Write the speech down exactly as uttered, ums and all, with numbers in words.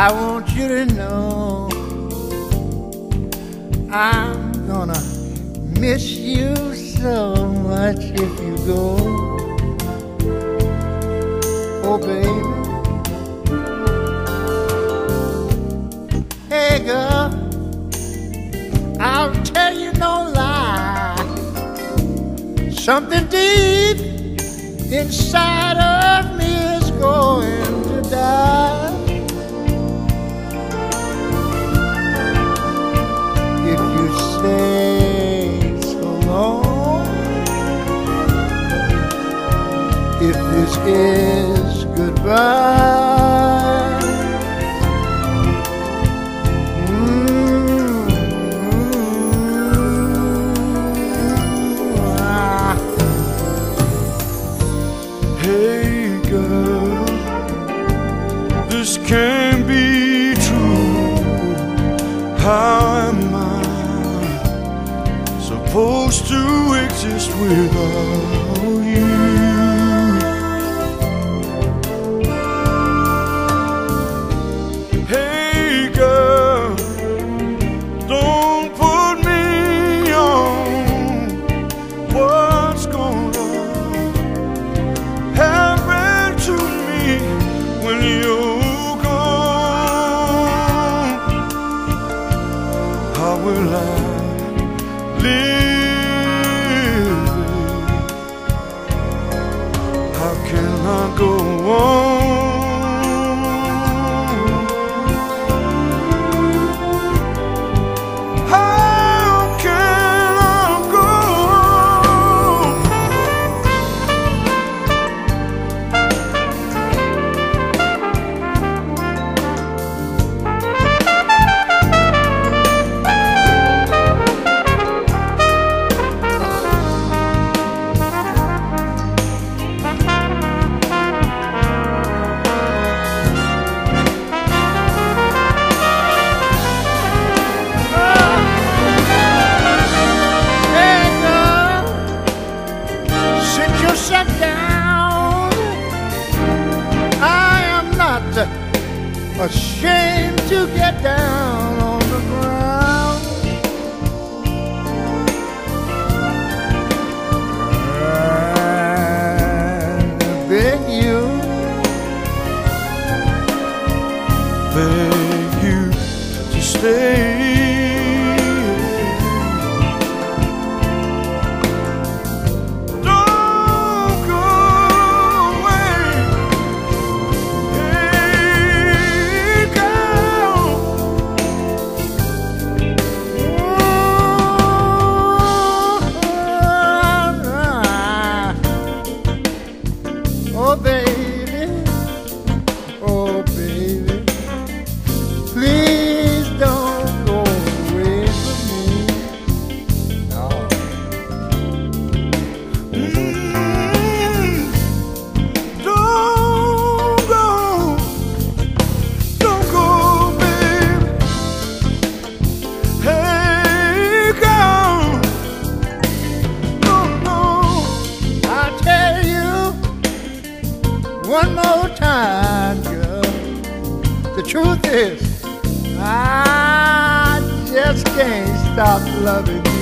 I want you to know I'm gonna miss you so much if you go. Oh, baby. Hey, girl, I'll tell you no lie. Something deep inside of me is going to die. If you stay so long, if this is goodbye, mm-hmm. ah. Hey girl, this can't be true. How am I supposed to exist without you? Hey girl, don't put me on what's gonna happen to me when you're gone. How will I live? How can I go on? How can I go on? Sit down. I am not ashamed to get down on the ground. And beg you, Beg you to stay. oh baby, oh baby, please don't go away from me. No. Mm, don't go, don't go, baby. Hey, girl, no, no. I tell you one more time, girl, the truth is I just can't stop loving you.